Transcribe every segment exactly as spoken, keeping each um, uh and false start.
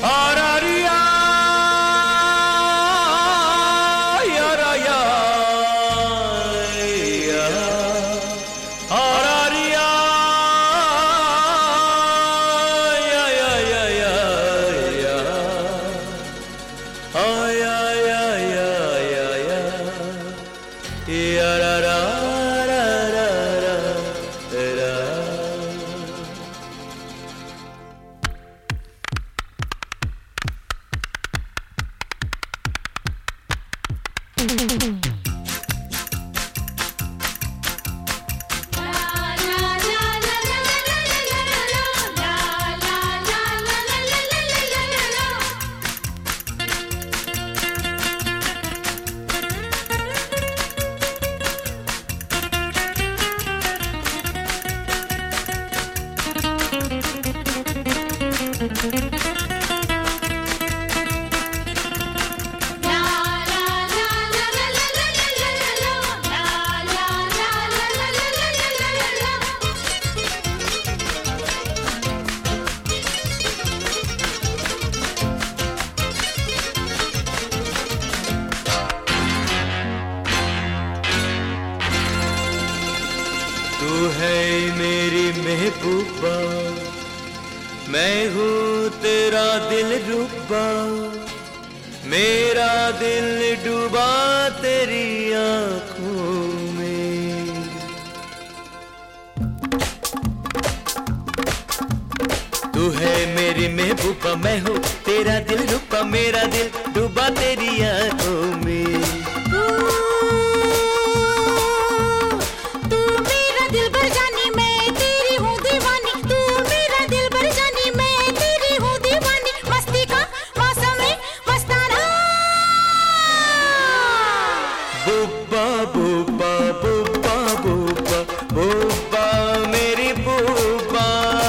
Araria, yaraya, araria, ya ya ya ya ya, ah ya ya ya ya ya, yarara ra ra ra ra. तू है मेरी महबूबा, मैं हूँ तेरा दिल रुबा, मेरा दिल डूबा तेरी आँखों में। तू है मेरी महबूबा, मैं हूँ तेरा दिल रुबा, मेरा दिल डूबा तेरी आँखों में। बुब्बा बुब्बा बुब्बा बुब्बा बुब्बा मेरी बुब्बा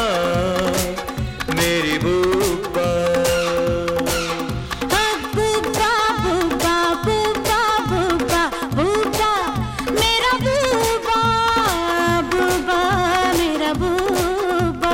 मेरी बुब्बा। बुब्बा बुब्बा बुब्बा बुब्बा बुब्बा मेरा बुब्बा बुब्बा मेरा बुब्बा।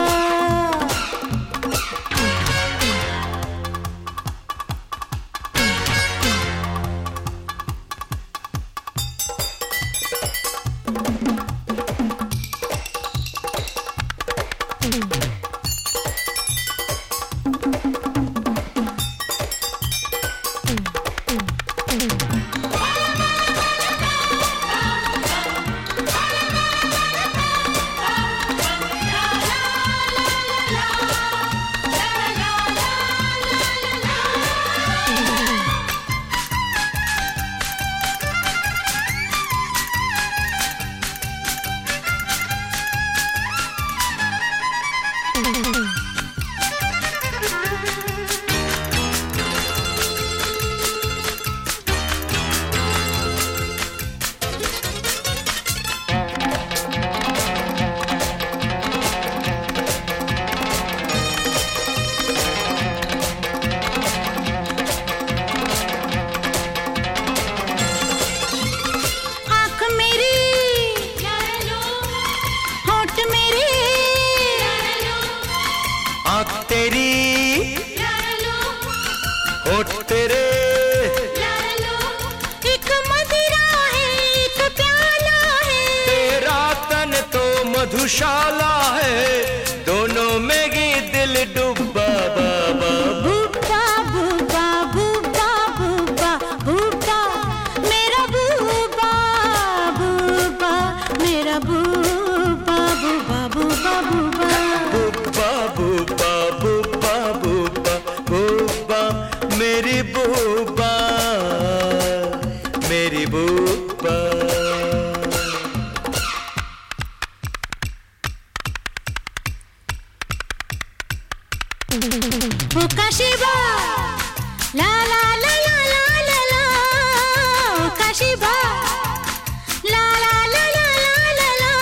आँख तेरी होठ तेरे, एक मदिरा है एक प्याला है, तेरा तन तो मधुशाला है, दोनों में ही दिल डूबा बाबा। बुब्बा बुब्बा बुब्बा बुब्बा बुब्बा मेरा बुब्बा बुब्बा मेरा बुब्बा बुब्बा बुब्बा बुब्बा। बुब्बा बुब्बा बुब्बा बुब्बा बुब्बा मेरी बुब्बा मेरी बुब्बा। ओ काशीबा ला ला ला ला ला ला ला, ओ काशीबा ला ला ला ला ला ला ला।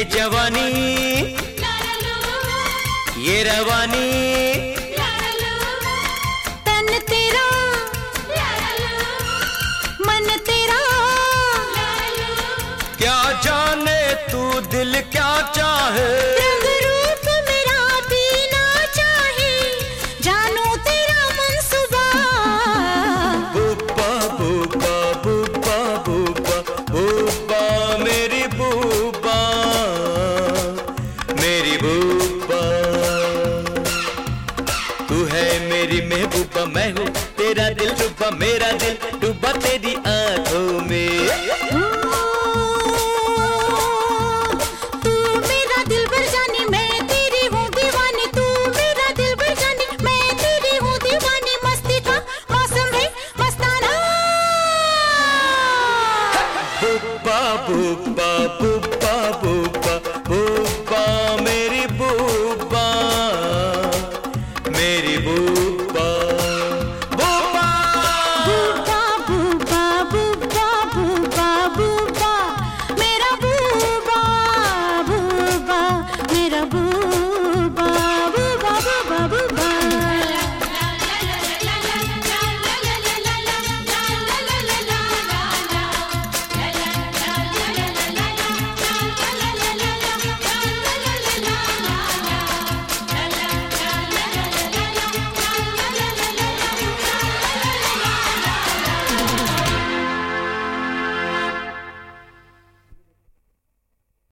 ये जवानी ये रवानी तन तेरा मन तेरा क्या जाने तू दिल क्या चाहे रंग रूप मेरा पीना चाहे जानो तेरा मनसूबा बुब्बा बुब्बा बुब्बा बुब्बा बुब्बा मेरी बुब्बा मेरी बुब्बा तू है मेरी महबूबा मैं हूँ तेरा दिल रुबा मेरा दिल डूबा तेरी आंखों में